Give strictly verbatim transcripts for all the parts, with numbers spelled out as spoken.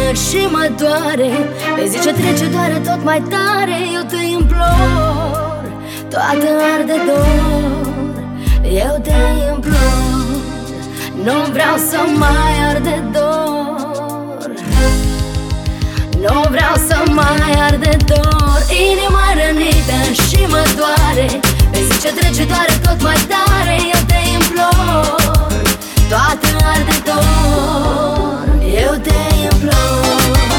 și mă doare. Pe zi ce trece doare tot mai tare. Eu te implor, toată arde dor. Eu te implor, nu vreau să mai arde dor. Nu vreau să mai arde dor. Inima rănită și mă doare. Pe zi ce trece doare tot mai tare. Eu te implor, toată arde dor. Eu te implor.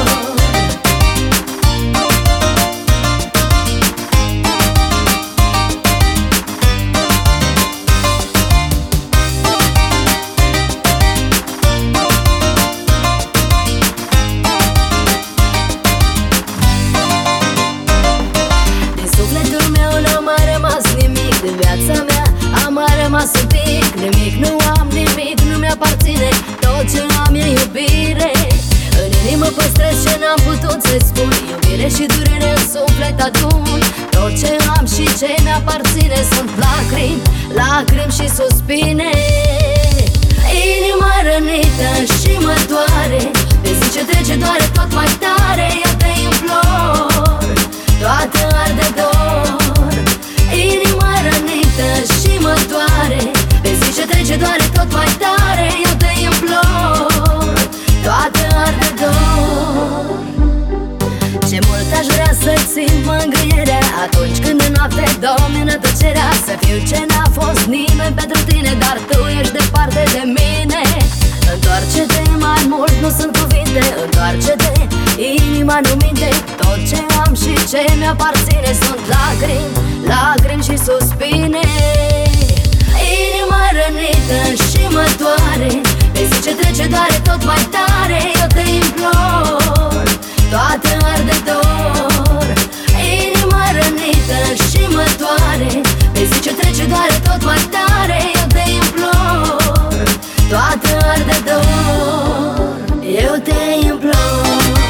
Viața mea a mai rămas un pic. Nimic nu am, nimic nu mi-aparține. Tot ce am e iubire. În inimă păstrez ce n-am putut să-i spun. Iubire și durere în suflet adun. Tot ce am și ce mi-aparține sunt lacrimi, lacrimi și suspine. Inima rănită și mă doare. De zi ce trece doare tot mai tare. Eu te implor, toată arde dor. Inima rănită și mă doare. Pe zi ce trece doare tot mai tare. Eu te implor, toată arde dor. Ce mult aș vrea să-ți simt mângâierea atunci când în noapte domină tăcerea. Să fiu ce n-a fost nimeni pentru tine, dar tu ești departe de mine. Întoarce-te mai mult, nu sunt cuvinte. Întoarce-te, inima nu minte. Tot ce am și ce mi-aparține sunt lacrimi, lacrimi și suspine. Inima rănită și mă doare. Pe zi ce trece doare tot mai tare. Eu te implor, toată arde dor. Inima rănită și mă doare. Pe zi ce trece doare tot mai tare. Eu te implor, toată arde dor. Eu te implor.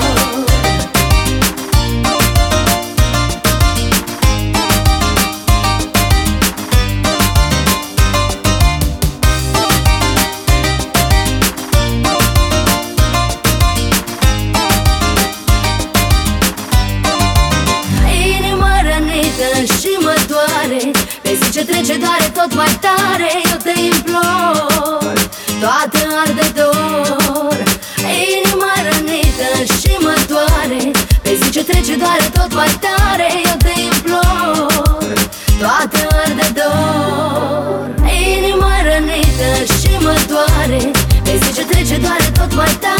Și mă doare. Pe zi ce trece doare tot mai tare. Eu te implor, toată arde dor. Inima rănită și mă doare. Pe zi ce trece doare tot mai tare. Eu te implor, toată arde dor. Inima rănită și mă doare. Pe zi ce trece doare tot mai tare.